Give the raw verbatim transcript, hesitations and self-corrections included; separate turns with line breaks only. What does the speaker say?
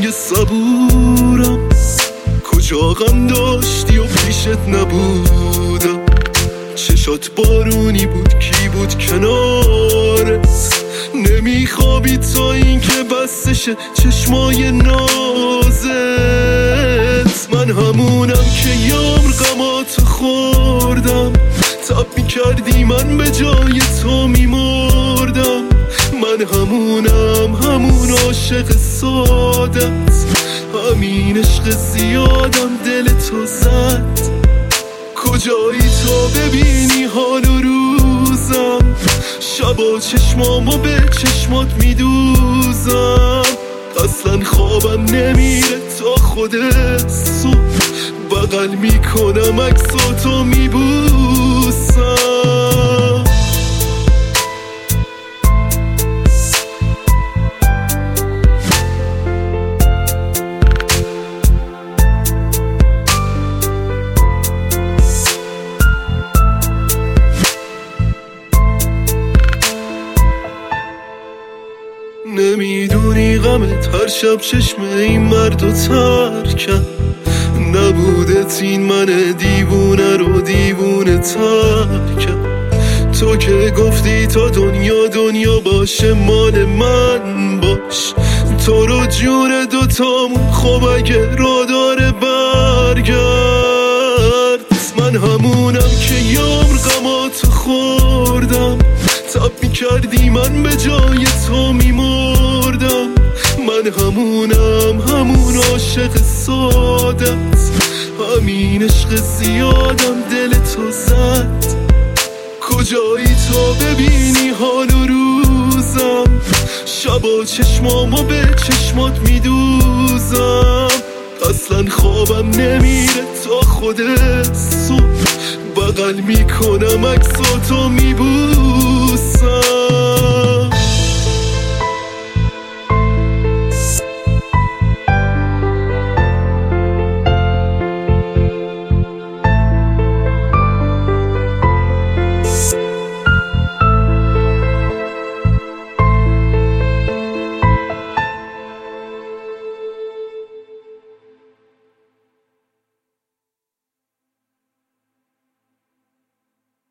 های صبورم، کجا غم داشتی و پیشت نبودم. چشات بارونی بود، کی بود کنارت؟ نمیخوابی تا این که بستشه چشمای نازت. من همونم که یامر غمات خوردم، تب میکردی من به جای تو میمردم. من همونم، همون عاشق سادت، همین عشق زیادم دل تو زد. کجایی تا ببینی حال و روزم، شبا چشمامو به چشمات میدوزم. اصلا خوابم نمیره تا خودت صبح، بغل میکنم عکساتو میبوسم. نمیدونی غمت هر شب چشم این مردو ترکم. نبودت این من دیوونه رو دیوونه ترکم. تو که گفتی تا دنیا دنیا باشه مال من باش. تو رو جون دوتامون خب اگه را داره برگرد. من همونم که یامر غمات خوردم، تب میکردی من به جای تو میمردم. من همونم، همون عاشق سادت، همین عشق زیادم دل تو زد. کجایی تا ببینی حال و روزم، شبا چشمامو به چشمات میدوزم. اصلا خوابم نمیره تا خودت صبح، بغل میکنم عکساتو میبوسم.